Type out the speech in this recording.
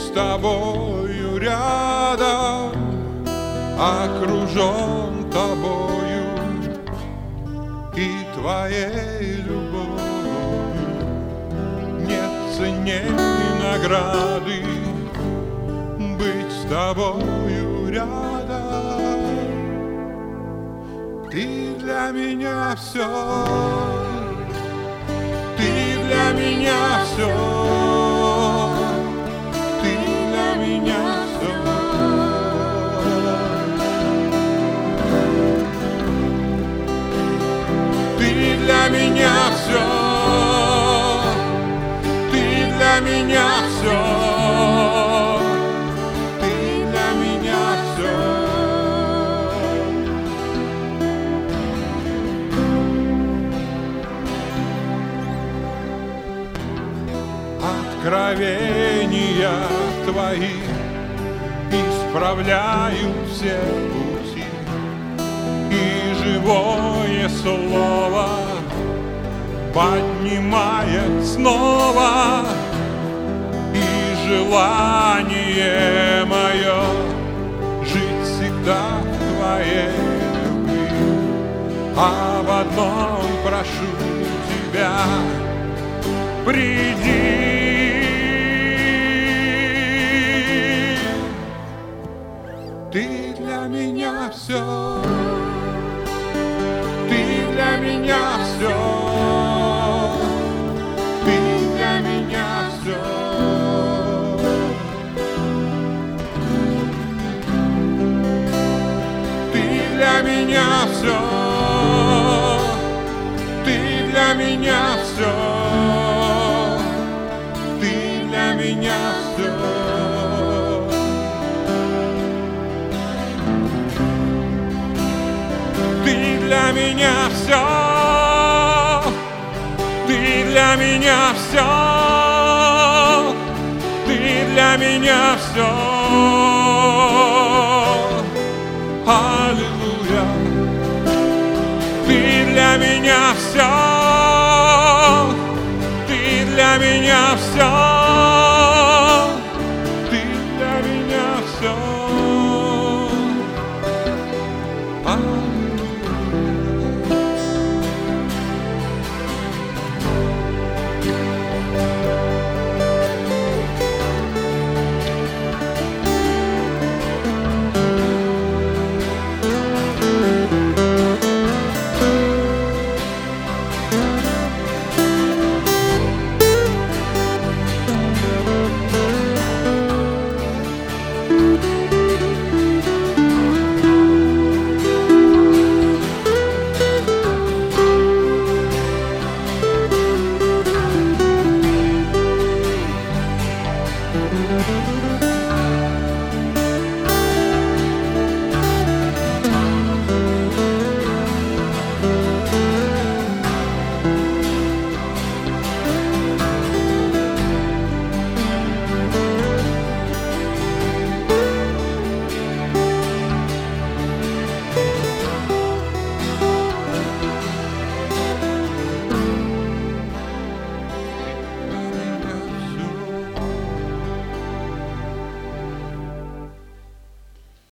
с тобою рядом, окружен тобою и твоей любовью. Нет ценней награды быть с тобою рядом. Ты для меня все, ты для меня все, ты для меня все. Ты для меня все, ты для меня все, ты для меня все. Откровения твои исправляют все пути, и живое слово поднимает снова, и желание мое жить всегда в твоей любви. Об одном прошу тебя: приди. Ты для меня все, ты для меня все, ты для меня все. Ты для меня все, ты для меня все, ты для меня все. Ты для меня все, ты для меня все, ты для меня все. Аллилуйя. Ты для меня все, ты для меня все, ты для меня все.